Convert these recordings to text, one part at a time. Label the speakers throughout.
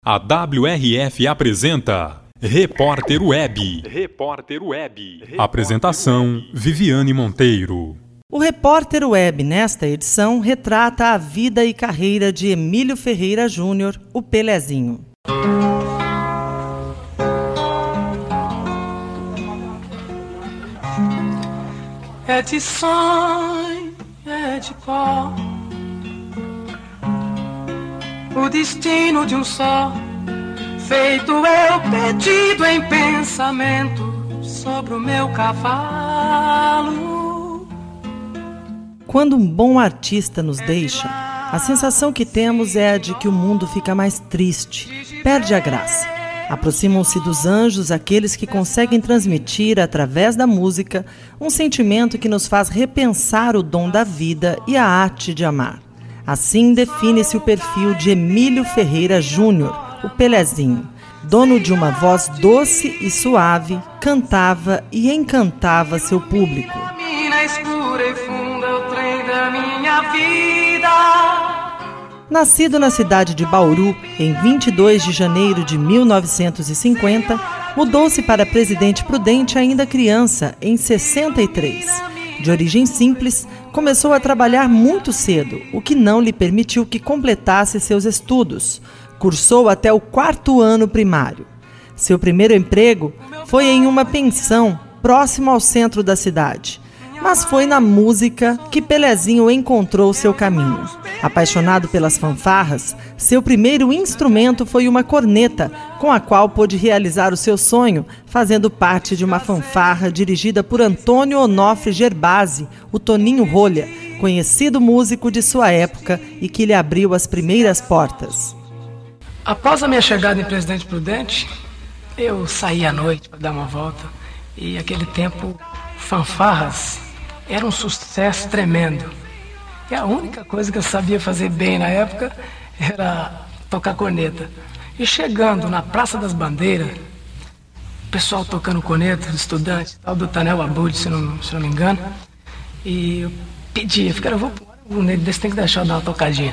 Speaker 1: A WRF apresenta Repórter Web. Repórter Web. Apresentação: Viviane Monteiro.
Speaker 2: O Repórter Web, nesta edição, retrata a vida e carreira de Emílio Ferreira Júnior, o Pelezinho.
Speaker 3: É de sonho, é de pó, o destino de um só, feito eu perdido em pensamento sobre o meu cavalo.
Speaker 2: Quando um bom artista nos deixa, a sensação que temos é a de que o mundo fica mais triste, perde a graça. Aproximam-se dos anjos aqueles que conseguem transmitir, através da música, um sentimento que nos faz repensar o dom da vida e a arte de amar. Assim define-se o perfil de Emílio Ferreira Júnior, o Pelezinho. Dono de uma voz doce e suave, cantava e encantava seu público.
Speaker 3: Mina escura e funda o trem da minha vida.
Speaker 2: Nascido na cidade de Bauru, em 22 de janeiro de 1950, mudou-se para Presidente Prudente ainda criança, em 63. De origem simples, começou a trabalhar muito cedo, o que não lhe permitiu que completasse seus estudos. Cursou até o 4º ano primário. Seu primeiro emprego foi em uma pensão próximo ao centro da cidade. Mas foi na música que Pelezinho encontrou seu caminho. Apaixonado pelas fanfarras, seu primeiro instrumento foi uma corneta, com a qual pôde realizar o seu sonho, fazendo parte de uma fanfarra dirigida por Antônio Onofre Gerbasi, o Toninho Rolha, conhecido músico de sua época e que lhe abriu as primeiras portas.
Speaker 3: Após a minha chegada em Presidente Prudente, eu saí à noite para dar uma volta e aquele tempo, fanfarras era um sucesso tremendo. E a única coisa que eu sabia fazer bem na época era tocar corneta. E chegando na Praça das Bandeiras, o pessoal tocando corneta, os estudantes, tal do Tanel Abud, se não me engano, e eu pedia, eu vou pôr um nele desse, tem que deixar eu dar uma tocadinha.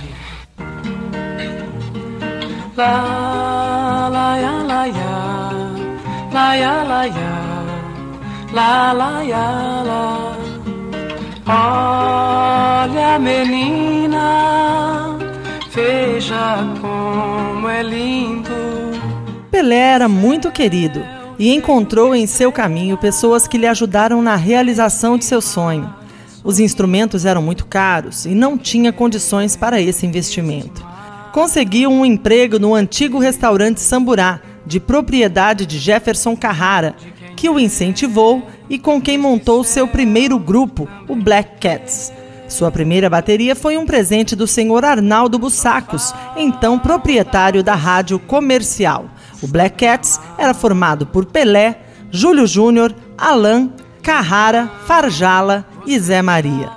Speaker 3: La la ya la ya, la ya la ya, la la ya la. Olha, menina, veja como é lindo.
Speaker 2: Pelé era muito querido e encontrou em seu caminho pessoas que lhe ajudaram na realização de seu sonho. Os instrumentos eram muito caros e não tinha condições para esse investimento. Conseguiu um emprego no antigo restaurante Samburá, de propriedade de Jefferson Carrara, que o incentivou e com quem montou seu primeiro grupo, o Black Cats. Sua primeira bateria foi um presente do senhor Arnaldo Bussacos, então proprietário da rádio comercial. O Black Cats era formado por Pelé, Júlio Júnior, Alain, Carrara, Farjala e Zé Maria.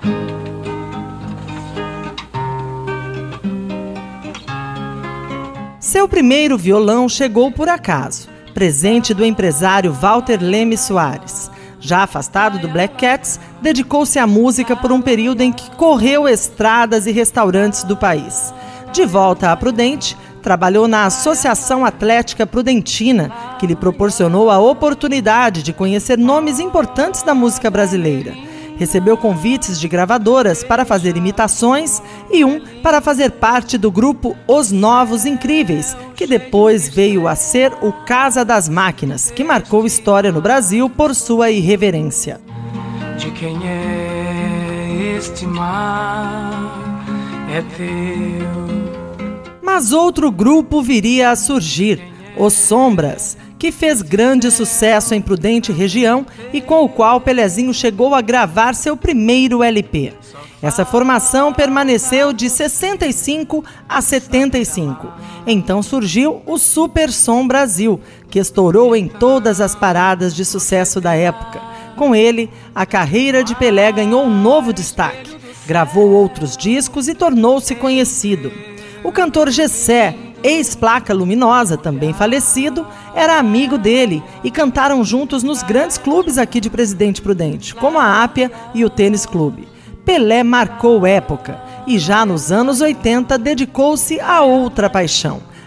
Speaker 2: Seu primeiro violão chegou por acaso, presente do empresário Walter Leme Soares. Já afastado do Black Cats, dedicou-se à música por um período em que correu estradas e restaurantes do país. De volta a Prudente, trabalhou na Associação Atlética Prudentina, que lhe proporcionou a oportunidade de conhecer nomes importantes da música brasileira. Recebeu convites de gravadoras para fazer imitações e um para fazer parte do grupo Os Novos Incríveis, que depois veio a ser o Casa das Máquinas, que marcou história no Brasil por sua irreverência.
Speaker 3: De quem é este mar é teu.
Speaker 2: Mas outro grupo viria a surgir, Os Sombras, que fez grande sucesso em Prudente região e com o qual Pelezinho chegou a gravar seu primeiro LP. Essa formação permaneceu de 65 a 75. Então surgiu o Super Som Brasil, que estourou em todas as paradas de sucesso da época. Com ele, a carreira de Pelé ganhou um novo destaque. Gravou outros discos e tornou-se conhecido. O cantor Gessé, ex-Placa Luminosa, também falecido, era amigo dele e cantaram juntos nos grandes clubes aqui de Presidente Prudente, como a Ápia e o Tênis Clube. Pelé marcou época e já nos anos 80 dedicou-se a outra paixão,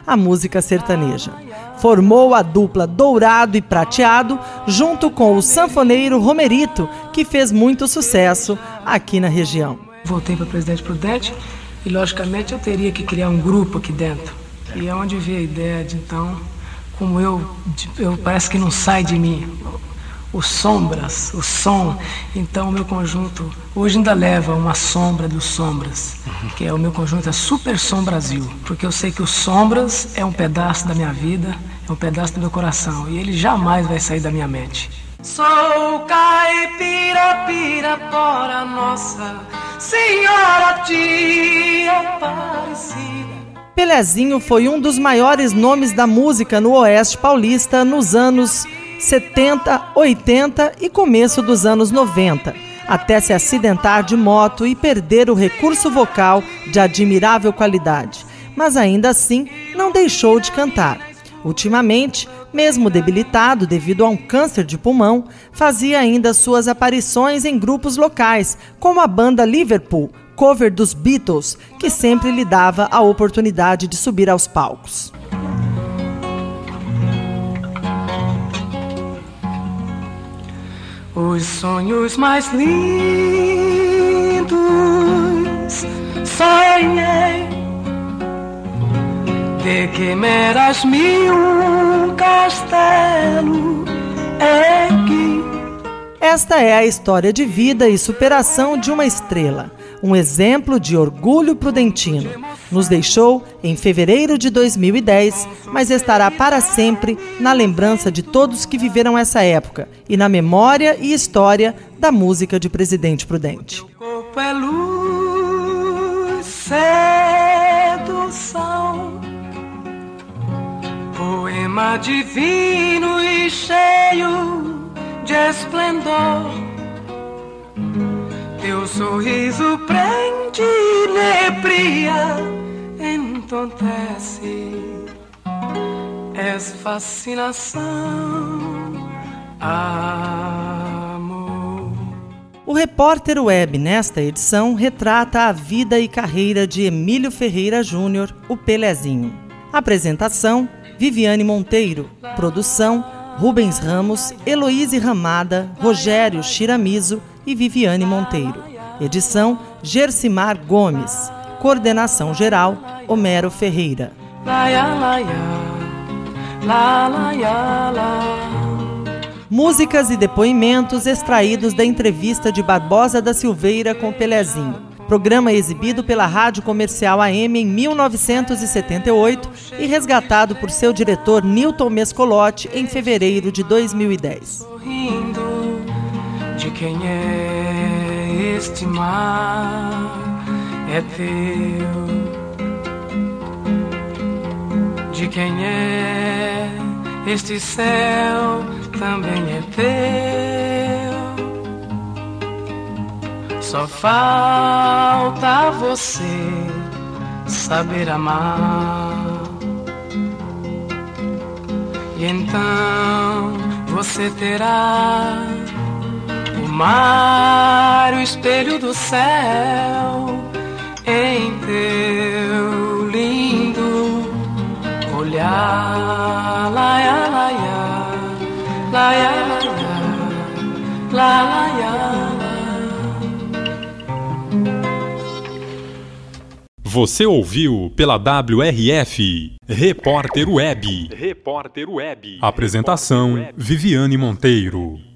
Speaker 2: a música sertaneja. Formou a dupla Dourado e Prateado, junto com o sanfoneiro Romerito, que fez muito sucesso aqui na região.
Speaker 3: Voltei para Presidente Prudente e, logicamente, eu teria que criar um grupo aqui dentro. E é onde veio a ideia de, então, como eu parece que não sai de mim, os sombras, o som. Então, o meu conjunto hoje ainda leva uma sombra dos Sombras, que é o meu conjunto, é Super Som Brasil, porque eu sei que os Sombras é um pedaço da minha vida, é um pedaço do meu coração, e ele jamais vai sair da minha mente. Sou caipira, pirapora, Nossa Senhora de Aparecida.
Speaker 2: Pelezinho foi um dos maiores nomes da música no Oeste Paulista nos anos 70, 80 e começo dos anos 90, até se acidentar de moto e perder o recurso vocal de admirável qualidade, mas ainda assim não deixou de cantar. Ultimamente, mesmo debilitado devido a um câncer de pulmão, fazia ainda suas aparições em grupos locais, como a banda Liverpool, cover dos Beatles, que sempre lhe dava a oportunidade de subir aos palcos.
Speaker 3: Os sonhos mais lindos sonhei, de que me eras-me um castelo aqui.
Speaker 2: Esta é a história de vida e superação de uma estrela, um exemplo de orgulho prudentino. Nos deixou em fevereiro de 2010, mas estará para sempre na lembrança de todos que viveram essa época e na memória e história da música de Presidente Prudente.
Speaker 3: Meu corpo é luz, sedução, poema divino e cheio de esplendor. Teu sorriso prende, nebria, entontece, és fascinação, amor.
Speaker 2: O Repórter Web, nesta edição, retrata a vida e carreira de Emílio Ferreira Júnior, o Pelezinho. Apresentação, Viviane Monteiro. Produção, Rubens Ramos, Heloíse Ramada, Rogério Chiramizo e Viviane Monteiro. Edição, Gersimar Gomes. Coordenação geral, Homero Ferreira. Músicas e depoimentos extraídos da entrevista de Barbosa da Silveira com Pelezinho. Programa exibido pela Rádio Comercial AM em 1978 e resgatado por seu diretor Newton Mescolotti em fevereiro de 2010.
Speaker 3: De quem é este mar é teu, de quem é este céu também é teu. Só falta você saber amar, e então você terá o mar, o espelho do céu em teu lindo olhar. Laia, laia, laia, laia, laia.
Speaker 1: Você ouviu pela WRF Repórter Web. Repórter Web. Apresentação Viviane Monteiro.